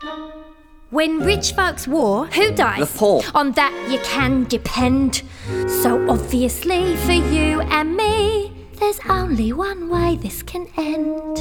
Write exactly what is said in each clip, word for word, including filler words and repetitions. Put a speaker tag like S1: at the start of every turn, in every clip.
S1: When rich folks war, who dies?
S2: The poor.
S1: On that you can depend. So obviously for you and me, there's only one way this can end.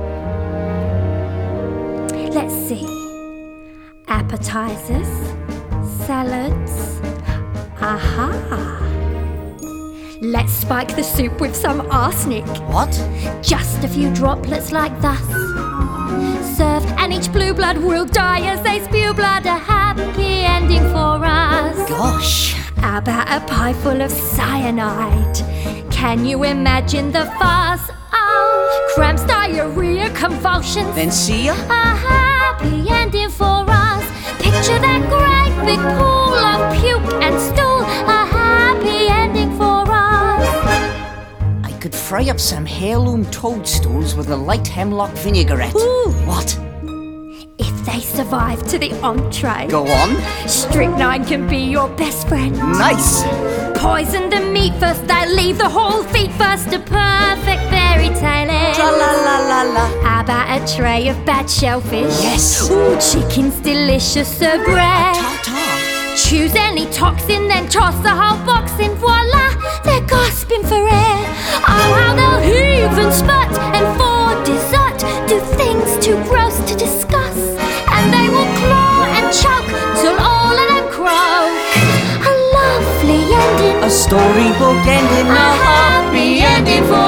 S1: Let's see. Appetizers, salads, aha. Let's spike the soup with some arsenic.
S2: What?
S1: Just a few droplets like thus. Serve, and each blue blood will die as they spew blood. A happy ending for us.
S2: Gosh.
S1: How about a pie full of cyanide? Can you imagine the fuss? Oh, cramps, diarrhea, convulsions.
S2: Then see ya?
S1: A happy ending for us. Picture that great big pool of puke and stool. A happy ending for us.
S2: I could fry up some heirloom toadstools with a light hemlock vinaigrette.
S1: Ooh.
S2: What?
S1: If they survive to the entree,
S2: Go on.
S1: strychnine can be your best friend.
S2: Nice.
S1: Poison the meat first, they leave the whole feet first. A perfect fairy tale end.
S2: Tra la la la la.
S1: How about a tray of bad shellfish?
S2: Yes.
S1: Ooh, chicken's delicious, so bread.
S2: Ta-ta.
S1: Choose any toxin, then toss the whole box in. Voila, they're gasping for air. Oh, how they'll heave and spurt, and for dessert do things too gross to discuss. And they will claw and choke till all of them croak. A lovely ending,
S2: A storybook ending,
S1: a happy ending for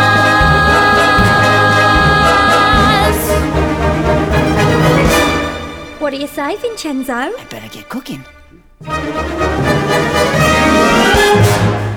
S1: us. What do you say, Vincenzo?
S2: I better get cooking.